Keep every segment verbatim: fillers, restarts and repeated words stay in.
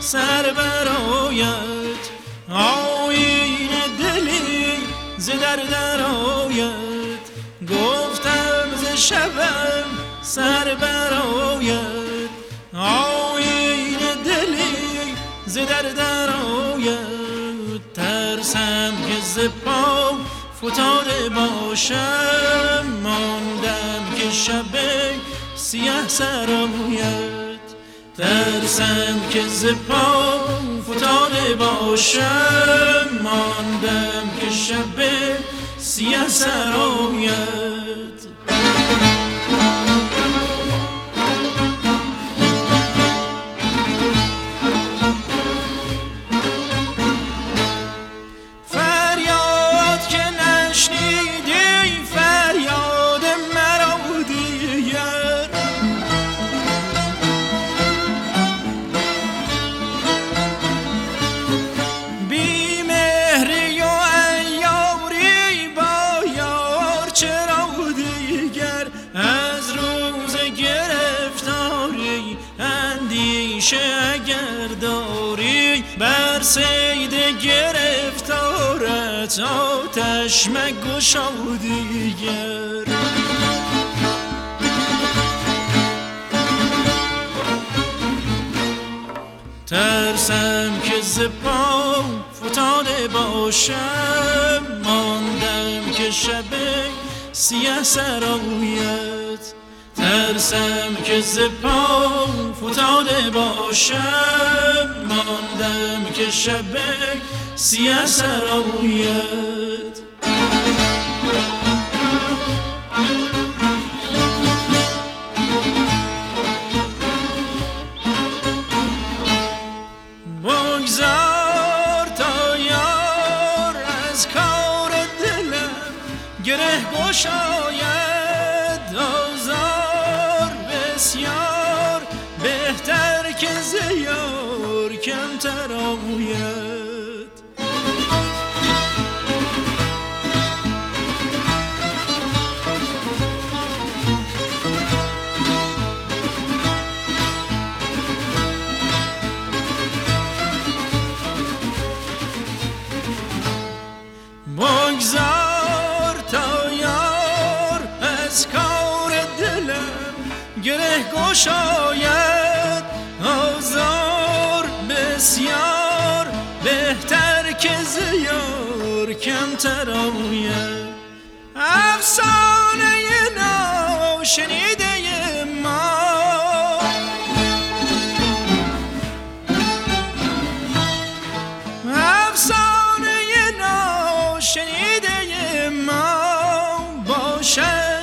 سر برآید، آیین دلی ز در درآید. گفتم ز شبم سر برآید، آیین دلی ز در درآید. ترسم که ز پا فتاده باشم، ماندم که شب سیه سرآید. ترسم که ز پا فتاده باشم، ماندم که شب سیه سرآید. فریاد که نشنیدی فریاد مرا دیگر، بی مهری و عیاری با یار چرا دیگر. از روز گرفتاری اندیشه اگر داری، بر صید گرفتارت آتش مگشا دیگر. ترسم که ز پا فتاده باشم، ماندم که شب سیه سرآید. ترسم که ز پا فتاده باشم، ماندم که شب سیه سرآید. بگذار تا یار از کار دلم گره گشاید. آزار بسیار بهتر که ز یار کمتر آید. بگذار تا یار از کار دلم گره گشاید. آزار بسیار بهتر که ز یار کمتر آید. افسانه ناشنیده ما شنیده ما باشد،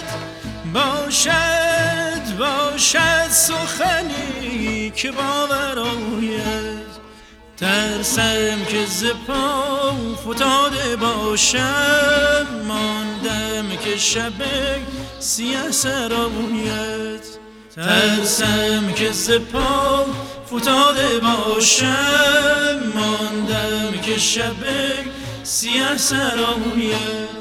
باشد باشد سخنی که باور آید. ترسم که ز پا فتاده باشم، ماندم که شب سیه سرآید. ترسم که ز پا فتاده باشم، ماندم که شب سیه سرآید.